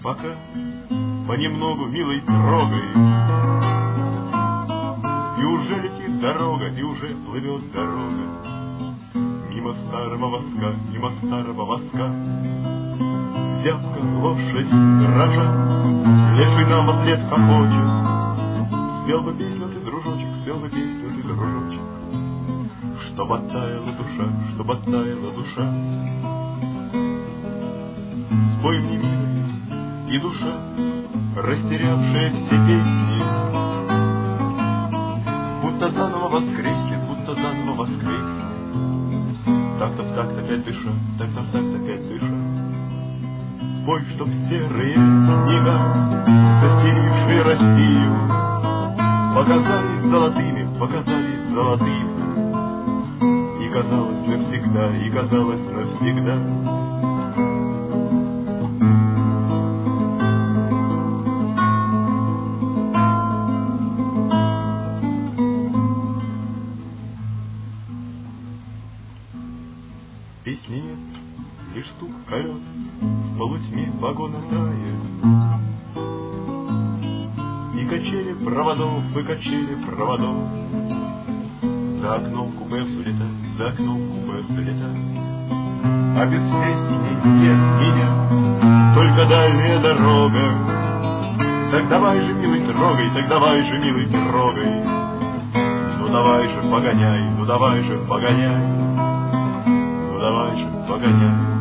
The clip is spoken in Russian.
пока понемногу, милый, трогай. И уже летит дорога, и уже плывет дорога. Мимо старого воска, мимо старого воска. Зябко лошади дрожат, леший нам вслед хохочет. Спел бы песню ты, дружочек, спел бы песню ты, дружочек. Чтоб оттаяла душа, чтоб оттаяла душа. Спой мне, милый, и душа, растерявшая все песни, будто заново воскреснет, будто заново воскреснет. Так-то в такт опять дыша, так-то в такт опять дыша. Спой, чтоб серые снега, застелившие Россию, показались золотыми, показались золотыми. И казалось навсегда, и казалось навсегда. Песни нет, лишь стук колес в полутьме вагона тает. И качели проводов, и качели проводов. За окном купе взлетает, за окном купе взлетает. А без песни нет меня, только дальняя дорога. Так давай же, милый, трогай, так давай же, милый, трогай. Ну давай же, погоняй, ну давай же, погоняй. Ну давай же, погоняй.